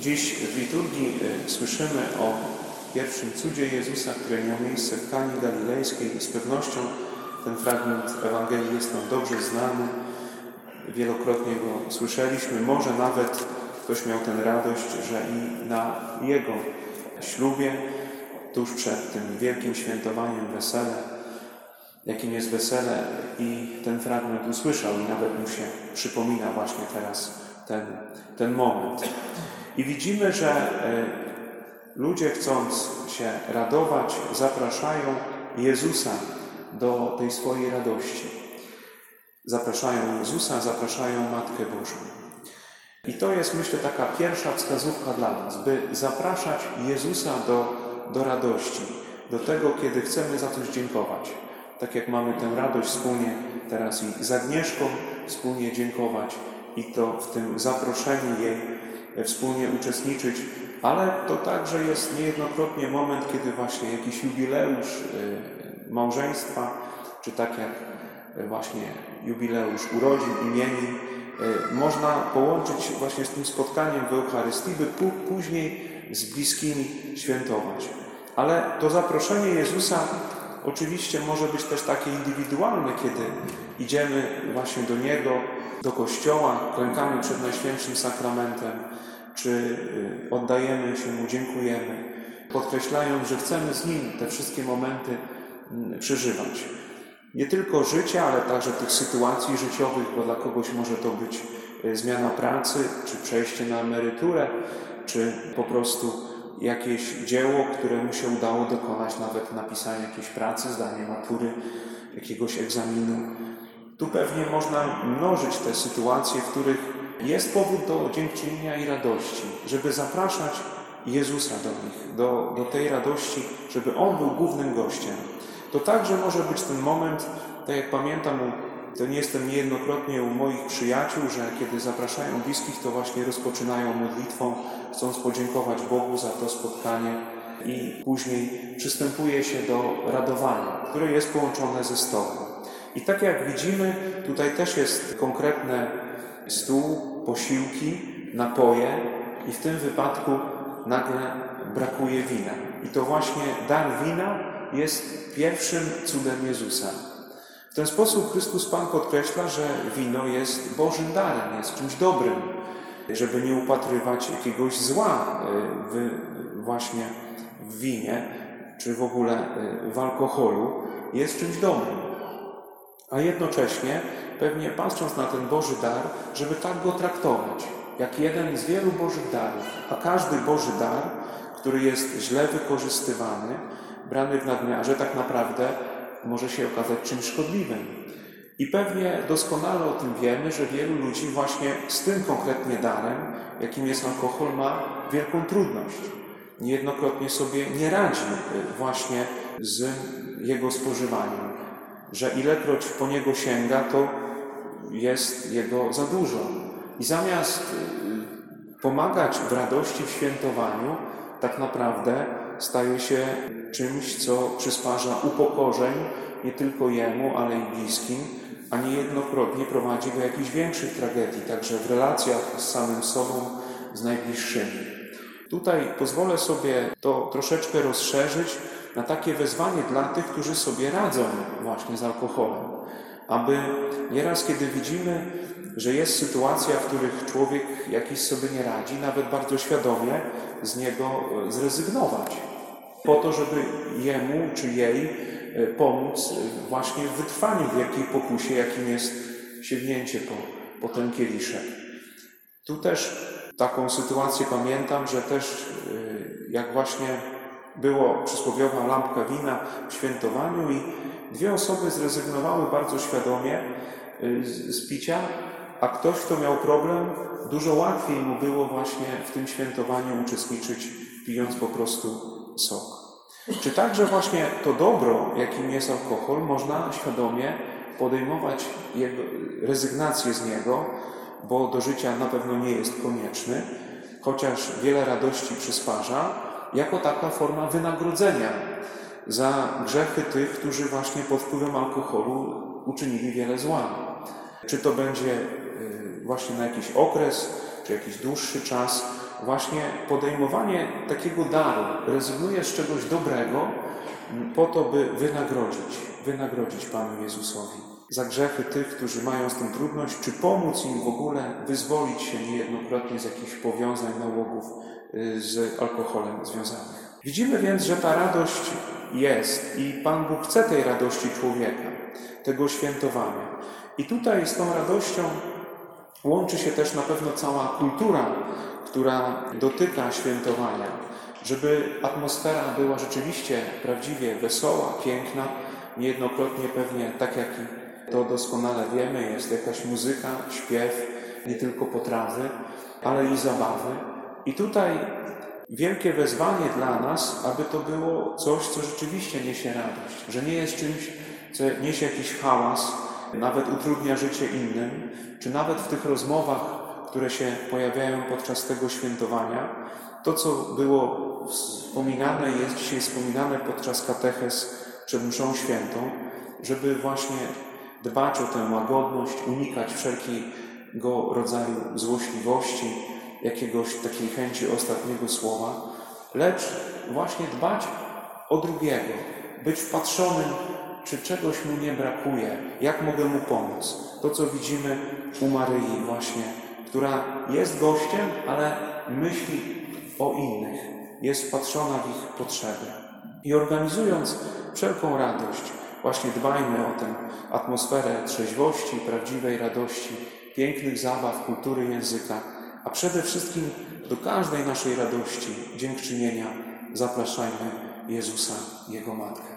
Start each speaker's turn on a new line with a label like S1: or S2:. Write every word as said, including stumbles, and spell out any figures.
S1: Dziś w liturgii słyszymy o pierwszym cudzie Jezusa, które miało miejsce w Kanie Galilejskiej i z pewnością ten fragment Ewangelii jest nam dobrze znany. Wielokrotnie go słyszeliśmy. Może nawet ktoś miał tę radość, że i na jego ślubie, tuż przed tym wielkim świętowaniem wesele, jakim jest wesele, i ten fragment usłyszał i nawet mu się przypomina właśnie teraz ten, ten moment. I widzimy, że ludzie, chcąc się radować, zapraszają Jezusa do tej swojej radości. Zapraszają Jezusa, zapraszają Matkę Bożą. I to jest, myślę, taka pierwsza wskazówka dla nas, by zapraszać Jezusa do, do radości, do tego, kiedy chcemy za coś dziękować. Tak jak mamy tę radość wspólnie teraz i z Agnieszką wspólnie dziękować i to w tym zaproszeniu jej wspólnie uczestniczyć, ale to także jest niejednokrotnie moment, kiedy właśnie jakiś jubileusz małżeństwa, czy tak jak właśnie jubileusz urodzin, imieni, można połączyć właśnie z tym spotkaniem w Eucharystii, by później z bliskimi świętować. Ale to zaproszenie Jezusa oczywiście może być też takie indywidualne, kiedy idziemy właśnie do Niego, do Kościoła, klękamy przed Najświętszym Sakramentem, czy oddajemy się Mu, dziękujemy, podkreślając, że chcemy z Nim te wszystkie momenty przeżywać. Nie tylko życia, ale także tych sytuacji życiowych, bo dla kogoś może to być zmiana pracy, czy przejście na emeryturę, czy po prostu jakieś dzieło, które mu się udało dokonać, nawet napisanie jakiejś pracy, zdanie matury, jakiegoś egzaminu. Tu pewnie można mnożyć te sytuacje, w których jest powód do dziękczynienia i radości, żeby zapraszać Jezusa do nich, do, do tej radości, żeby On był głównym gościem. To także może być ten moment, tak jak pamiętam, to nie jestem niejednokrotnie u moich przyjaciół, że kiedy zapraszają bliskich, to właśnie rozpoczynają modlitwą, chcąc podziękować Bogu za to spotkanie i później przystępuje się do radowania, które jest połączone ze stołem. I tak jak widzimy, tutaj też jest konkretny stół, posiłki, napoje i w tym wypadku nagle brakuje wina. I to właśnie dar wina jest pierwszym cudem Jezusa. W ten sposób Chrystus Pan podkreśla, że wino jest Bożym darem, jest czymś dobrym, żeby nie upatrywać jakiegoś zła w, właśnie w winie, czy w ogóle w alkoholu, jest czymś dobrym. A jednocześnie, pewnie patrząc na ten Boży dar, żeby tak go traktować, jak jeden z wielu Bożych darów, a każdy Boży dar, który jest źle wykorzystywany, brany w nadmiarze, tak naprawdę może się okazać czymś szkodliwym. I pewnie doskonale o tym wiemy, że wielu ludzi właśnie z tym konkretnie darem, jakim jest alkohol, ma wielką trudność. Niejednokrotnie sobie nie radzi właśnie z jego spożywaniem, że ilekroć po niego sięga, to jest jego za dużo. I zamiast pomagać w radości, w świętowaniu, tak naprawdę staje się czymś, co przysparza upokorzeń nie tylko jemu, ale i bliskim, a niejednokrotnie prowadzi do jakichś większych tragedii, także w relacjach z samym sobą, z najbliższymi. Tutaj pozwolę sobie to troszeczkę rozszerzyć na takie wezwanie dla tych, którzy sobie radzą właśnie z alkoholem, aby nieraz, kiedy widzimy, że jest sytuacja, w których człowiek jakiś sobie nie radzi, nawet bardzo świadomie z niego zrezygnować, po to, żeby jemu czy jej pomóc właśnie w wytrwaniu w wielkiej pokusie, jakim jest sięgnięcie po, po ten kieliszek. Tu też taką sytuację pamiętam, że też jak właśnie było przysłowiowa lampka wina w świętowaniu i dwie osoby zrezygnowały bardzo świadomie z picia, a ktoś, kto miał problem, dużo łatwiej mu było właśnie w tym świętowaniu uczestniczyć, pijąc po prostu sok. Czy także właśnie to dobro, jakim jest alkohol, można świadomie podejmować jego, rezygnację z niego, bo do życia na pewno nie jest konieczny, chociaż wiele radości przysparza, jako taka forma wynagrodzenia za grzechy tych, którzy właśnie pod wpływem alkoholu uczynili wiele zła. Czy to będzie właśnie na jakiś okres, czy jakiś dłuższy czas, właśnie podejmowanie takiego daru, rezygnuje z czegoś dobrego po to, by wynagrodzić, wynagrodzić Panu Jezusowi za grzechy tych, którzy mają z tym trudność, czy pomóc im w ogóle wyzwolić się niejednokrotnie z jakichś powiązań, nałogów z alkoholem związanych. Widzimy więc, że ta radość jest i Pan Bóg chce tej radości człowieka, tego świętowania. I tutaj z tą radością łączy się też na pewno cała kultura, która dotyka świętowania, żeby atmosfera była rzeczywiście prawdziwie wesoła, piękna, niejednokrotnie pewnie, tak jak to doskonale wiemy, jest jakaś muzyka, śpiew, nie tylko potrawy, ale i zabawy. I tutaj wielkie wezwanie dla nas, aby to było coś, co rzeczywiście niesie radość, że nie jest czymś, co niesie jakiś hałas, nawet utrudnia życie innym, czy nawet w tych rozmowach, które się pojawiają podczas tego świętowania, to, co było wspominane, jest dzisiaj wspominane podczas katechez przed mszą świętą, żeby właśnie dbać o tę łagodność, unikać wszelkiego rodzaju złośliwości, jakiegoś takiej chęci ostatniego słowa, lecz właśnie dbać o drugiego, być wpatrzonym, czy czegoś mu nie brakuje, jak mogę mu pomóc. To, co widzimy u Maryi właśnie, która jest gościem, ale myśli o innych, jest wpatrzona w ich potrzeby. I organizując wszelką radość, właśnie dbajmy o tę atmosferę trzeźwości, prawdziwej radości, pięknych zabaw, kultury języka, a przede wszystkim do każdej naszej radości, dziękczynienia zapraszajmy Jezusa, Jego Matkę.